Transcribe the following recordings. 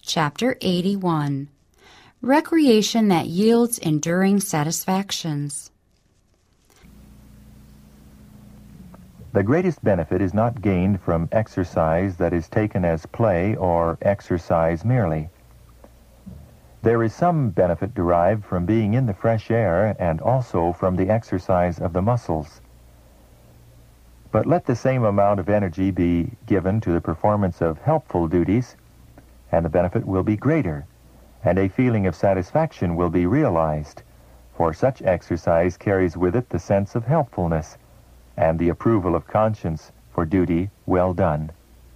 Chapter 81. Recreation that yields enduring satisfactions. The greatest benefit is not gained from exercise that is taken as play or exercise merely. There is some benefit derived from being in the fresh air and also from the exercise of the muscles. But let the same amount of energy be given to the performance of helpful duties, and the benefit will be greater, and a feeling of satisfaction will be realized, for such exercise carries with it the sense of helpfulness and the approval of conscience for duty well done.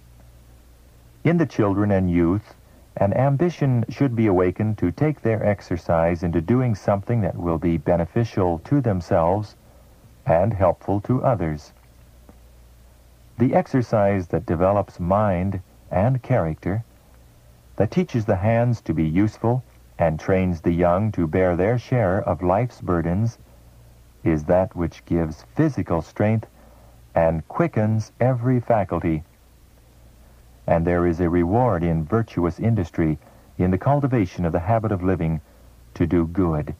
In the children and youth, an ambition should be awakened to take their exercise into doing something that will be beneficial to themselves and helpful to others. The exercise that develops mind and character, that teaches the hands to be useful and trains the young to bear their share of life's burdens, is that which gives physical strength and quickens every faculty. And there is a reward in virtuous industry, in the cultivation of the habit of living to do good.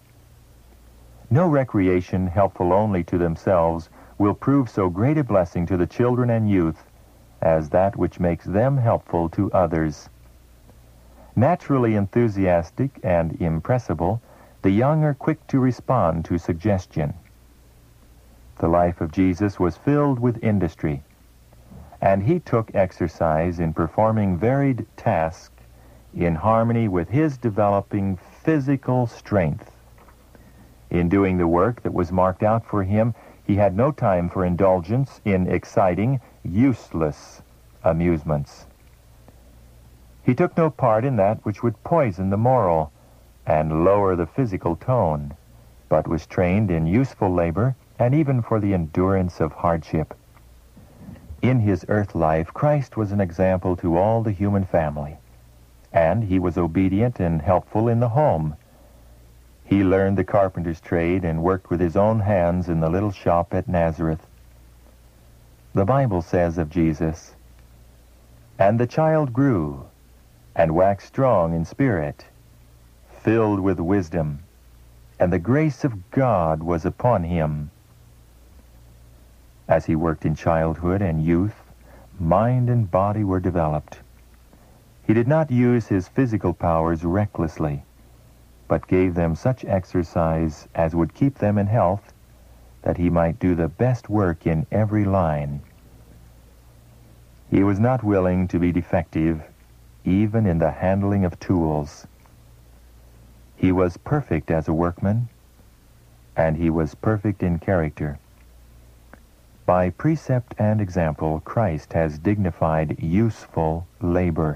No recreation helpful only to themselves will prove so great a blessing to the children and youth as that which makes them helpful to others. Naturally enthusiastic and impressible, the young are quick to respond to suggestion. The life of Jesus was filled with industry, and he took exercise in performing varied tasks in harmony with his developing physical strength. In doing the work that was marked out for him, he had no time for indulgence in exciting, useless amusements. He took no part in that which would poison the moral and lower the physical tone, but was trained in useful labor and even for the endurance of hardship. In his earth life, Christ was an example to all the human family, and he was obedient and helpful in the home. He learned the carpenter's trade and worked with his own hands in the little shop at Nazareth. The Bible says of Jesus, "And the child grew, and waxed strong in spirit, filled with wisdom, and the grace of God was upon him." As he worked in childhood and youth, mind and body were developed. He did not use his physical powers recklessly, but gave them such exercise as would keep them in health, that he might do the best work in every line. He was not willing to be defective, even in the handling of tools. He was perfect as a workman, and he was perfect in character. By precept and example, Christ has dignified useful labor.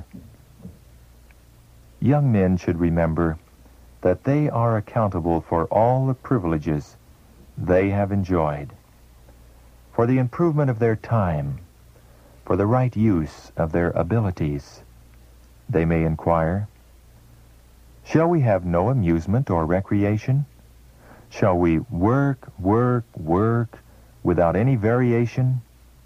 Young men should remember that they are accountable for all the privileges they have enjoyed, for the improvement of their time, for the right use of their abilities. They may inquire, "Shall we have no amusement or recreation? Shall we work, work, work, without any variation?"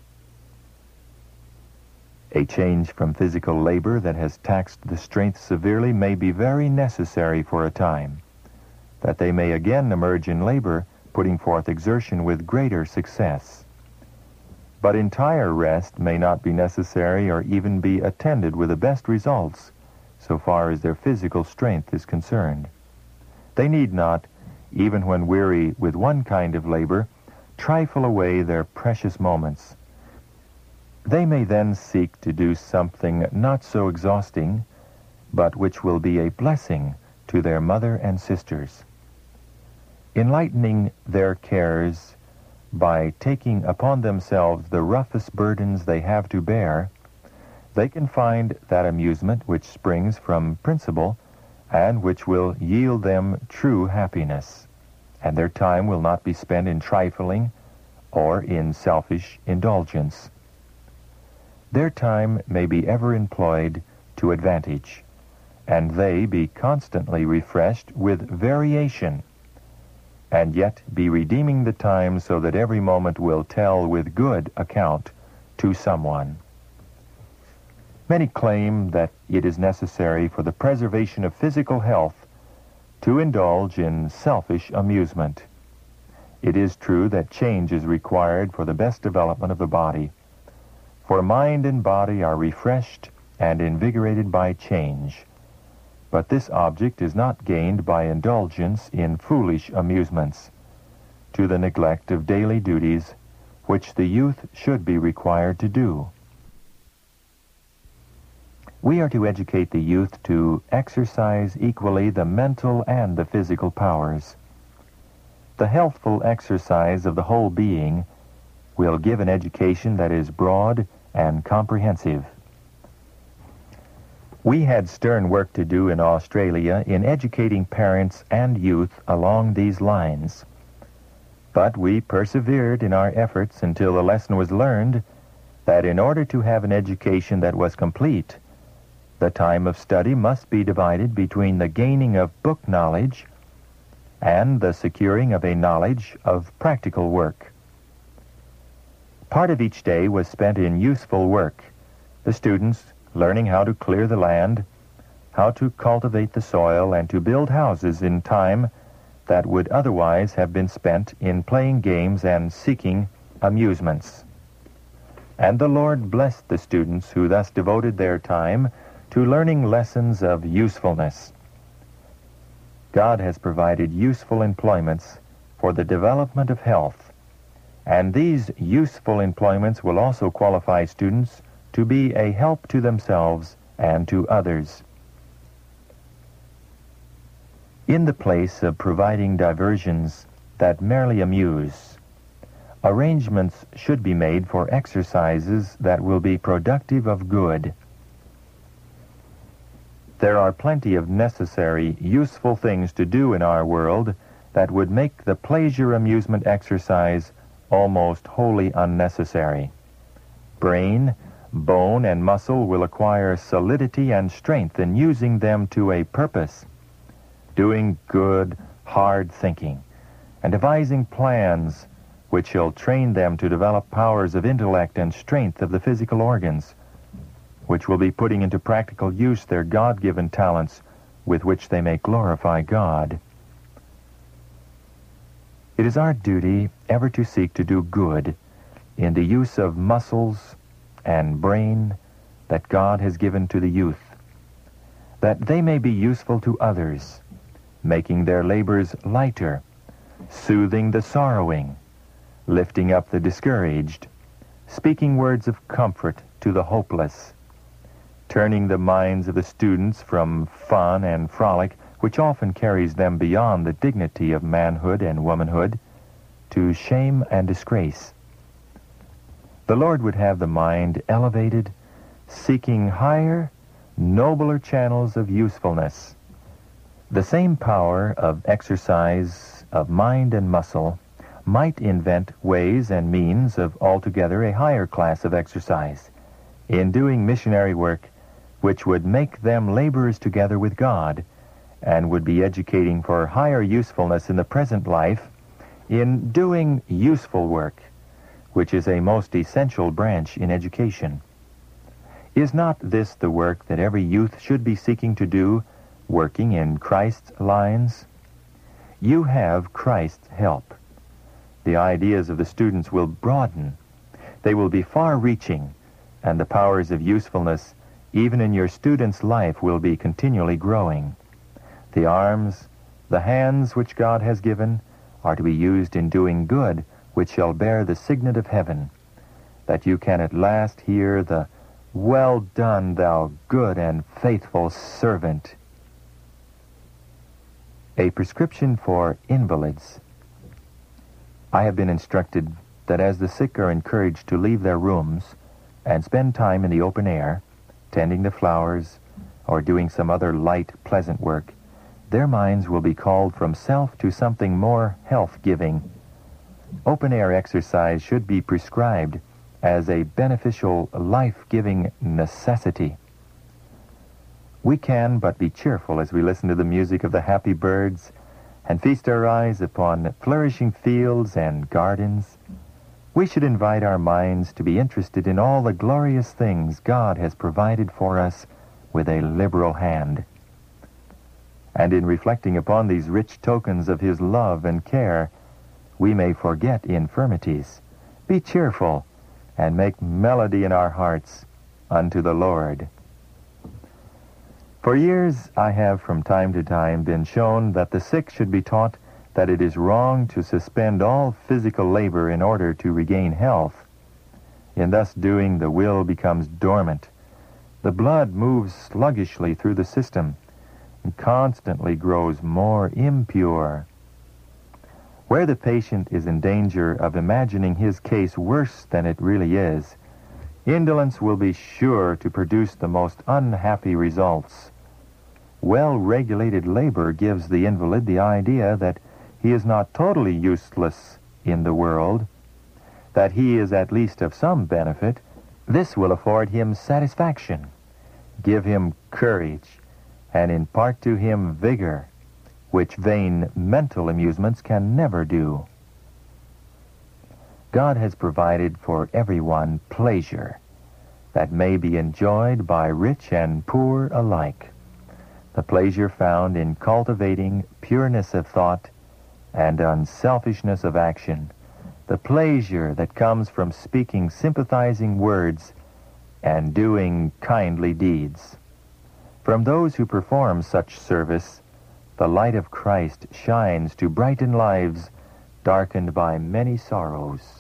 A change from physical labor that has taxed the strength severely may be very necessary for a time, that they may again emerge in labor, putting forth exertion with greater success. But entire rest may not be necessary or even be attended with the best results so far as their physical strength is concerned. They need not, even when weary with one kind of labor, trifle away their precious moments. They may then seek to do something not so exhausting, but which will be a blessing to their mother and sisters. Enlightening their cares by taking upon themselves the roughest burdens they have to bear, they can find that amusement which springs from principle and which will yield them true happiness, and their time will not be spent in trifling or in selfish indulgence. Their time may be ever employed to advantage, and they be constantly refreshed with variation, and yet be redeeming the time so that every moment will tell with good account to someone. Many claim that it is necessary for the preservation of physical health to indulge in selfish amusement. It is true that change is required for the best development of the body, for mind and body are refreshed and invigorated by change. But this object is not gained by indulgence in foolish amusements, to the neglect of daily duties which the youth should be required to do. We are to educate the youth to exercise equally the mental and the physical powers. The healthful exercise of the whole being will give an education that is broad and comprehensive. We had stern work to do in Australia in educating parents and youth along these lines. But we persevered in our efforts until the lesson was learned that in order to have an education that was complete, the time of study must be divided between the gaining of book knowledge and the securing of a knowledge of practical work. Part of each day was spent in useful work, the students learning how to clear the land, how to cultivate the soil, and to build houses in time that would otherwise have been spent in playing games and seeking amusements. And the Lord blessed the students who thus devoted their time to learning lessons of usefulness. God has provided useful employments for the development of health, and these useful employments will also qualify students to be a help to themselves and to others. In the place of providing diversions that merely amuse, arrangements should be made for exercises that will be productive of good. There are plenty of necessary, useful things to do in our world that would make the pleasure-amusement exercise almost wholly unnecessary. Brain, bone, and muscle will acquire solidity and strength in using them to a purpose, doing good, hard thinking, and devising plans which shall train them to develop powers of intellect and strength of the physical organs, which will be putting into practical use their God-given talents with which they may glorify God. It is our duty ever to seek to do good in the use of muscles and brain that God has given to the youth, that they may be useful to others, making their labors lighter, soothing the sorrowing, lifting up the discouraged, speaking words of comfort to the hopeless, turning the minds of the students from fun and frolic, which often carries them beyond the dignity of manhood and womanhood, to shame and disgrace. The Lord would have the mind elevated, seeking higher, nobler channels of usefulness. The same power of exercise of mind and muscle might invent ways and means of altogether a higher class of exercise in doing missionary work, which would make them laborers together with God, and would be educating for higher usefulness in the present life in doing useful work, which is a most essential branch in education. Is not this the work that every youth should be seeking to do, working in Christ's lines? You have Christ's help. The ideas of the students will broaden. They will be far-reaching, and the powers of usefulness even in your student's life will be continually growing. The arms, the hands which God has given, are to be used in doing good, which shall bear the signet of heaven, that you can at last hear the "Well done, thou good and faithful servant." A prescription for invalids. I have been instructed that as the sick are encouraged to leave their rooms and spend time in the open air, tending the flowers, or doing some other light, pleasant work, their minds will be called from self to something more health-giving. Open-air exercise should be prescribed as a beneficial, life-giving necessity. We can but be cheerful as we listen to the music of the happy birds and feast our eyes upon flourishing fields and gardens. We should invite our minds to be interested in all the glorious things God has provided for us with a liberal hand. And in reflecting upon these rich tokens of His love and care, we may forget infirmities, be cheerful, and make melody in our hearts unto the Lord. For years I have from time to time been shown that the sick should be taught that it is wrong to suspend all physical labor in order to regain health. In thus doing, the will becomes dormant. The blood moves sluggishly through the system and constantly grows more impure. Where the patient is in danger of imagining his case worse than it really is, indolence will be sure to produce the most unhappy results. Well-regulated labor gives the invalid the idea that he is not totally useless in the world, that he is at least of some benefit. This will afford him satisfaction, give him courage, and impart to him vigor, which vain mental amusements can never do. God has provided for everyone pleasure that may be enjoyed by rich and poor alike. The pleasure found in cultivating pureness of thought and unselfishness of action, the pleasure that comes from speaking sympathizing words and doing kindly deeds. From those who perform such service, the light of Christ shines to brighten lives darkened by many sorrows.